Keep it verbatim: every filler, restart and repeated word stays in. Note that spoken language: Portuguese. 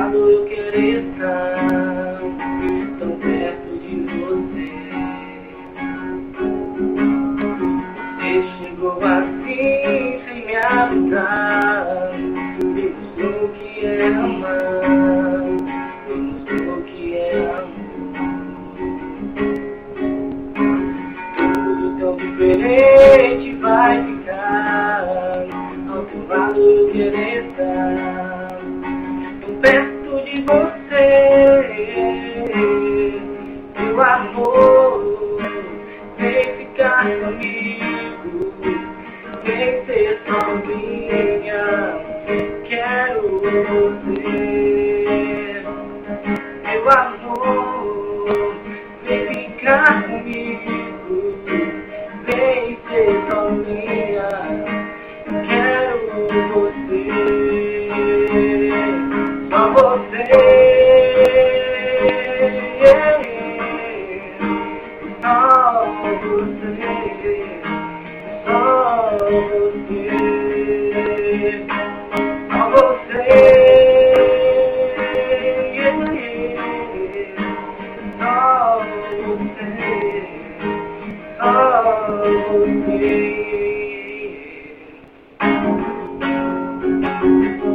lado eu querer estar tão perto de você. Você chegou assim sem me avisar, me mostrou o que é amar, me mostrou o que é amor. Tudo tão diferente vai ficar, ao teu lado eu querer estar tão perto de você. Meu amor, vem ficar comigo, vem ser só minha, quero você. Meu amor, vem ficar comigo, vem ser só minha, quero você. Só você, só você, só você, só você, só você, só você.